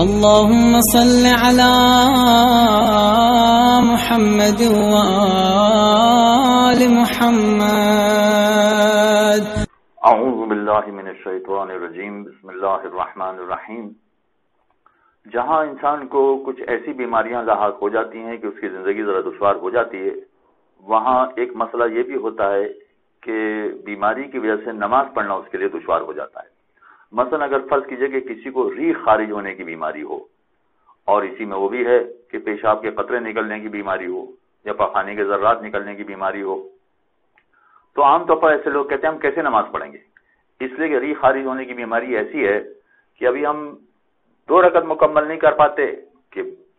اللهم صل على محمد وآل محمد. اعوذ باللہ من الشیطان الرجیم. بسم اللہ الرحمن الرحیم. جہاں انسان کو کچھ ایسی بیماریاں لاحق ہو جاتی ہیں کہ اس کی زندگی ذرا دشوار ہو جاتی ہے، وہاں ایک مسئلہ یہ بھی ہوتا ہے کہ بیماری کی وجہ سے نماز پڑھنا اس کے لیے دشوار ہو جاتا ہے. مثلا اگر فرض کیجئے کہ کسی کو ریح خارج ہونے کی بیماری ہو، اور اسی میں وہ بھی ہے کہ پیشاب کے قطرے نکلنے کی بیماری ہو یا پخانے کے ذرات نکلنے کی بیماری ہو، تو عام طور پر ایسے لوگ کہتے ہیں ہم کیسے نماز پڑھیں گے؟ اس لیے کہ ریح خارج ہونے کی بیماری ایسی ہے کہ ابھی ہم 2 رکعت مکمل نہیں کر پاتے کہ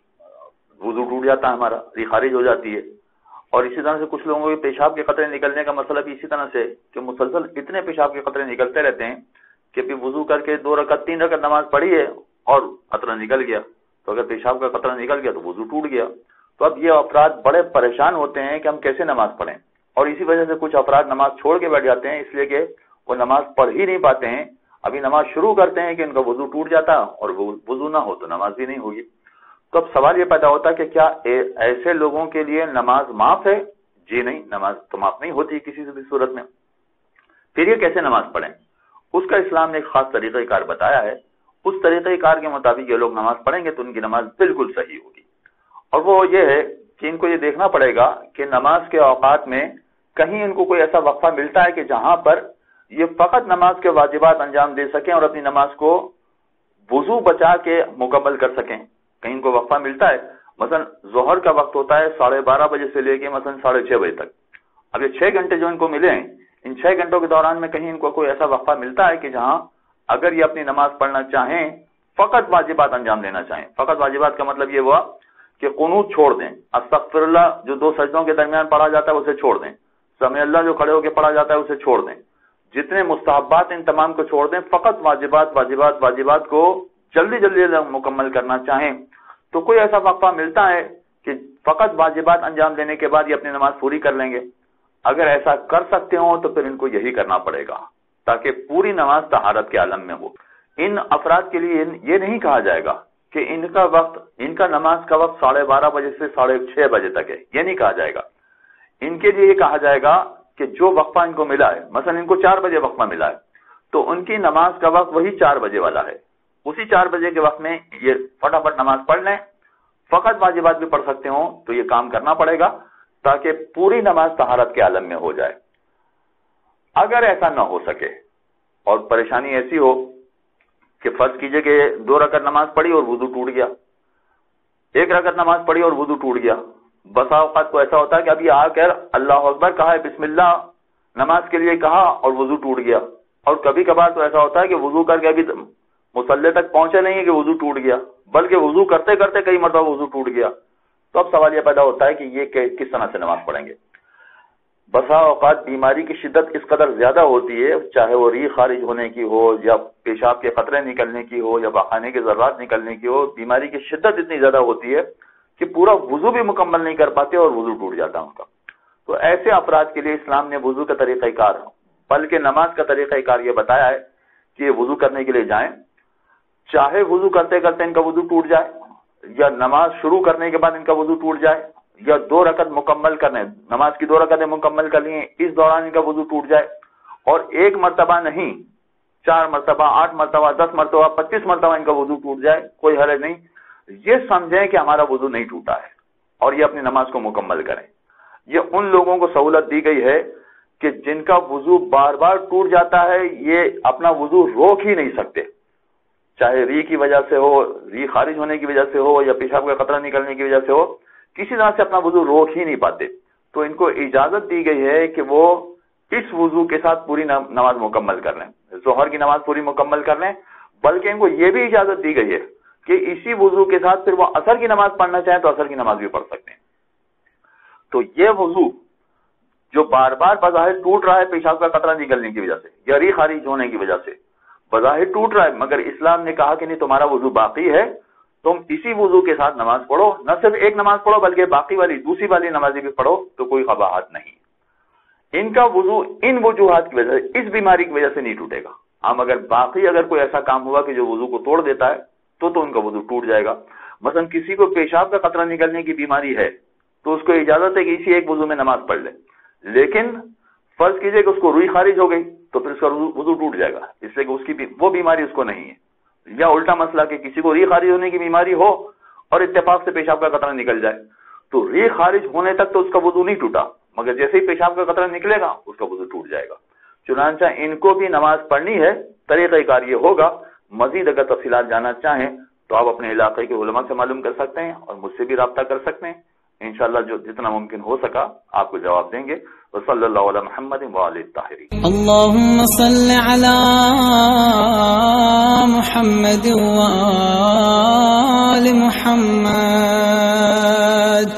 وضو ٹوٹ جاتا ہے، ہمارا ریح خارج ہو جاتی ہے. اور اسی طرح سے کچھ لوگوں کے پیشاب کے قطرے نکلنے کا مسئلہ بھی اسی طرح سے کہ مسلسل اتنے پیشاب کے قطرے نکلتے رہتے ہیں کہ پھر وضو کر کے 2 رکعت 3 رکعت نماز پڑھی ہے اور قطرہ نکل گیا، تو اگر پیشاب کا قطرہ نکل گیا تو وضو ٹوٹ گیا. تو اب یہ افراد بڑے پریشان ہوتے ہیں کہ ہم کیسے نماز پڑھیں، اور اسی وجہ سے کچھ افراد نماز چھوڑ کے بیٹھ جاتے ہیں اس لیے کہ وہ نماز پڑھ ہی نہیں پاتے ہیں. ابھی نماز شروع کرتے ہیں کہ ان کا وضو ٹوٹ جاتا اور وضو نہ ہو تو نماز بھی نہیں ہوگی. تو اب سوال یہ پیدا ہوتا ہے کہ کیا ایسے لوگوں کے لیے نماز معاف ہے؟ جی نہیں، نماز تو معاف نہیں ہوتی کسی سے بھی صورت میں. پھر یہ کیسے نماز پڑھیں؟ اس کا اسلام نے ایک خاص طریقہ کار بتایا ہے. اس طریقہ کار کے مطابق یہ لوگ نماز پڑھیں گے تو ان کی نماز بالکل صحیح ہوگی. اور وہ یہ ہے کہ ان کو یہ دیکھنا پڑے گا کہ نماز کے اوقات میں کہیں ان کو کوئی ایسا وقفہ ملتا ہے کہ جہاں پر یہ فقط نماز کے واجبات انجام دے سکیں اور اپنی نماز کو وضو بچا کے مکمل کر سکیں. کہیں ان کو وقفہ ملتا ہے، مثلا ظہر کا وقت ہوتا ہے 12:30 بجے سے لے کے مثلا 6:30 بجے تک. اب یہ 6 گھنٹے جو ان کو ملے ہیں، ان 6 گھنٹوں کے دوران میں کہیں ان کو کوئی ایسا وقفہ ملتا ہے کہ جہاں اگر یہ اپنی نماز پڑھنا چاہیں، فقط واجبات انجام دینا چاہیں. فقط واجبات کا مطلب یہ ہوا کہ قنوت چھوڑ دیں، استغفر اللہ جو 2 سجدوں کے درمیان پڑھا جاتا ہے اسے چھوڑ دیں، سمع اللہ جو کھڑے ہو کے پڑھا جاتا ہے اسے چھوڑ دیں، جتنے مستحبات ان تمام کو چھوڑ دیں، فقط واجبات کو جلدی مکمل کرنا چاہیں. تو کوئی ایسا وقفہ ملتا ہے کہ فقط واجبات انجام دینے کے بعد یہ اپنی نماز پوری کر لیں گے. اگر ایسا کر سکتے ہوں تو پھر ان کو یہی کرنا پڑے گا تاکہ پوری نماز طہارت کے عالم میں ہو. ان افراد کے لیے یہ نہیں کہا جائے گا کہ ان کا نماز کا وقت 12:30 بجے سے 6:30 بجے تک ہے، یہ نہیں کہا جائے گا. ان کے لیے یہ کہا جائے گا کہ جو وقفہ ان کو ملا ہے، مثلا ان کو 4 بجے وقفہ ملا ہے تو ان کی نماز کا وقت وہی 4 بجے والا ہے. اسی 4 بجے کے وقت میں یہ فٹافٹ نماز پڑھ لیں. فقط واجبات بھی پڑھ سکتے ہوں تو یہ کام کرنا پڑے گا تاکہ پوری نماز طہارت کے عالم میں ہو جائے. اگر ایسا نہ ہو سکے اور پریشانی ایسی ہو کہ فرض کیجئے کہ 2 رکعت نماز پڑھی اور وضو ٹوٹ گیا، 1 رکعت نماز پڑھی اور وضو ٹوٹ گیا. بسا اوقات کو ایسا ہوتا ہے کہ ابھی آ کر اللہ اکبر کہا ہے، بسم اللہ نماز کے لیے کہا اور وضو ٹوٹ گیا. اور کبھی کبھار تو ایسا ہوتا ہے کہ وضو کر کے ابھی مصلی تک پہنچے نہیں ہے کہ وضو ٹوٹ گیا، بلکہ وضو کرتے کرتے کئی مرتبہ وضو ٹوٹ گیا. تو اب سوال یہ پیدا ہوتا ہے کہ یہ کس طرح سے نماز پڑھیں گے؟ بسا اوقات بیماری کی شدت اس قدر زیادہ ہوتی ہے، چاہے وہ ریح خارج ہونے کی ہو یا پیشاب کے قطرے نکلنے کی ہو یا پخانے کے ذرات نکلنے کی ہو، بیماری کی شدت اتنی زیادہ ہوتی ہے کہ پورا وضو بھی مکمل نہیں کر پاتے اور وضو ٹوٹ جاتا ان کا. تو ایسے افراد کے لیے اسلام نے وضو کا طریقہ کار بلکہ نماز کا طریقہ کار یہ بتایا ہے کہ وضو کرنے کے لیے جائیں، چاہے وضو کرتے کرتے ان کا وضو ٹوٹ جائے یا نماز شروع کرنے کے بعد ان کا وضو ٹوٹ جائے یا 2 رکعت مکمل کرنے، نماز کی 2 رکعتیں مکمل کر لی ہیں، اس دوران ان کا وضو ٹوٹ جائے. اور 1 مرتبہ نہیں، 4 مرتبہ، 8 مرتبہ، 10 مرتبہ، 25 مرتبہ ان کا وضو ٹوٹ جائے، کوئی حرج نہیں. یہ سمجھیں کہ ہمارا وضو نہیں ٹوٹا ہے اور یہ اپنی نماز کو مکمل کریں. یہ ان لوگوں کو سہولت دی گئی ہے کہ جن کا وضو بار بار ٹوٹ جاتا ہے، یہ اپنا وضو روک ہی نہیں سکتے، چاہے ریح کی وجہ سے ہو، ریح خارج ہونے کی وجہ سے ہو یا پیشاب کا قطرہ نکلنے کی وجہ سے ہو، کسی طرح سے اپنا وضو روک ہی نہیں پاتے. تو ان کو اجازت دی گئی ہے کہ وہ اس وضو کے ساتھ پوری نماز مکمل کر لیں، ظہر کی نماز پوری مکمل کر لیں. بلکہ ان کو یہ بھی اجازت دی گئی ہے کہ اسی وضو کے ساتھ پھر وہ عصر کی نماز پڑھنا چاہیں تو عصر کی نماز بھی پڑھ سکتے ہیں. تو یہ وضو جو بار بار بظاہر ٹوٹ رہا ہے پیشاب کا قطرہ نکلنے کی وجہ سے یا ریح خارج ہونے کی وجہ سے بظاہر ٹوٹ رہا ہے، مگر اسلام نے کہا کہ نہیں، تمہارا وضو باقی ہے، تم اسی وضو کے ساتھ نماز پڑھو. نہ صرف ایک نماز پڑھو بلکہ باقی والی دوسری والی نمازیں بھی پڑھو تو کوئی قباحت نہیں. ان کا وضو ان وجوہات کی وجہ سے، اس بیماری کی وجہ سے نہیں ٹوٹے گا. ہم اگر کوئی ایسا کام ہوا کہ جو وضو کو توڑ دیتا ہے تو ان کا وضو ٹوٹ جائے گا۔ مثلا کسی کو پیشاب کا قطرہ نکلنے کی بیماری ہے تو اس کو اجازت ہے کہ اسی ایک وضو میں نماز پڑھ لے، لیکن فرض کیجئے کہ اس کو روئی خارج ہو گئی تو پھر اس کا وضو ٹوٹ جائے گا، اس لیے کہ اس کی وہ بیماری اس کو نہیں ہے۔ یا الٹا مسئلہ کہ کسی کو ری خارج ہونے کی بیماری ہو اور اتفاق سے پیشاب کا قطرہ نکل جائے تو ری خارج ہونے تک تو اس کا وضو نہیں ٹوٹا، مگر جیسے ہی پیشاب کا قطرہ نکلے گا اس کا وضو ٹوٹ جائے گا۔ چنانچہ ان کو بھی نماز پڑھنی ہے، طریقہ کار یہ ہوگا۔ مزید اگر تفصیلات جاننا چاہیں تو آپ اپنے علاقے کے علماء سے معلوم کر سکتے ہیں اور مجھ سے بھی رابطہ کر سکتے ہیں، انشاءاللہ جو جتنا ممکن ہو سکا آپ کو جواب دیں گے۔ وصلی اللہ علی محمد وآلہ الطاہرین۔ اللهم صل على محمد وآل محمد۔